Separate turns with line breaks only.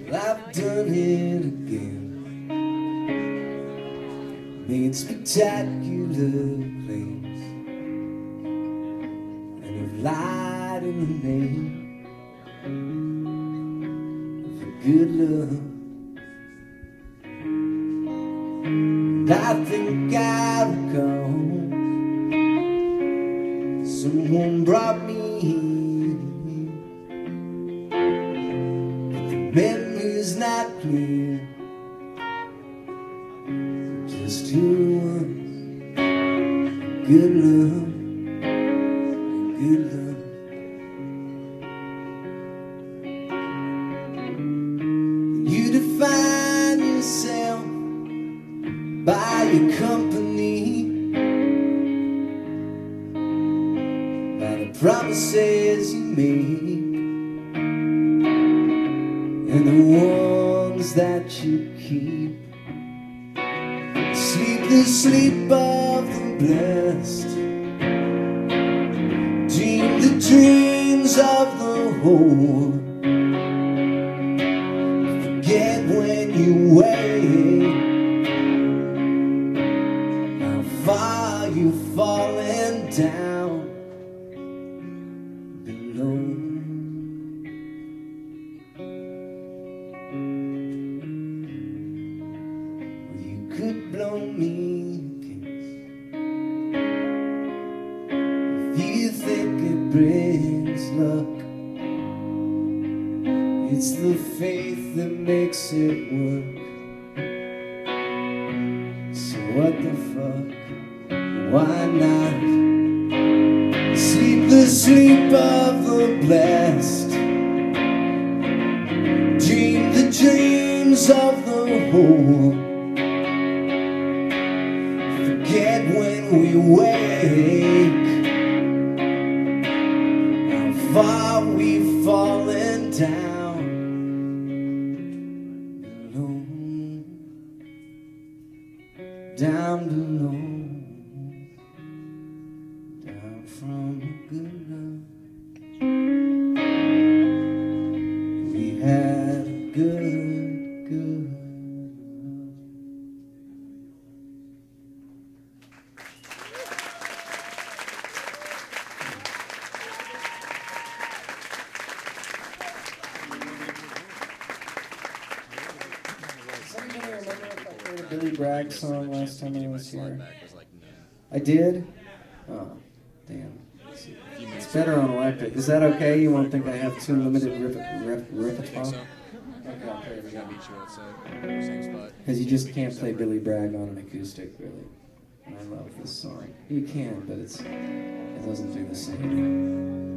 I've done it again. Made spectacular claims, and you've lied in the name of a good love. And I think I recall someone brought me here, but the memory's not clear. Just who was good love, good love. You define yourself by your company, by the promises you make, and the ones that you keep. Sleep the sleep of the blessed, dream the dreams of the whole. Forget when you wake how far you've fallen down below. Could blow me a kiss if you think it brings luck. It's the faith that makes it work. So what the fuck? Why not? Sleep the sleep of the blessed, dream the dreams of the whole. Forget when we wake how far we've fallen down below, down below, down from a good love. We had a good Billy Bragg song last time I was here? I did? Oh, damn. It's better on electric. Is that okay? You won't think I have too limited repertoire? Okay, I'll play it again. Because you just can't play Billy Bragg on an acoustic, really. And I love this song. You can, but it doesn't do the same.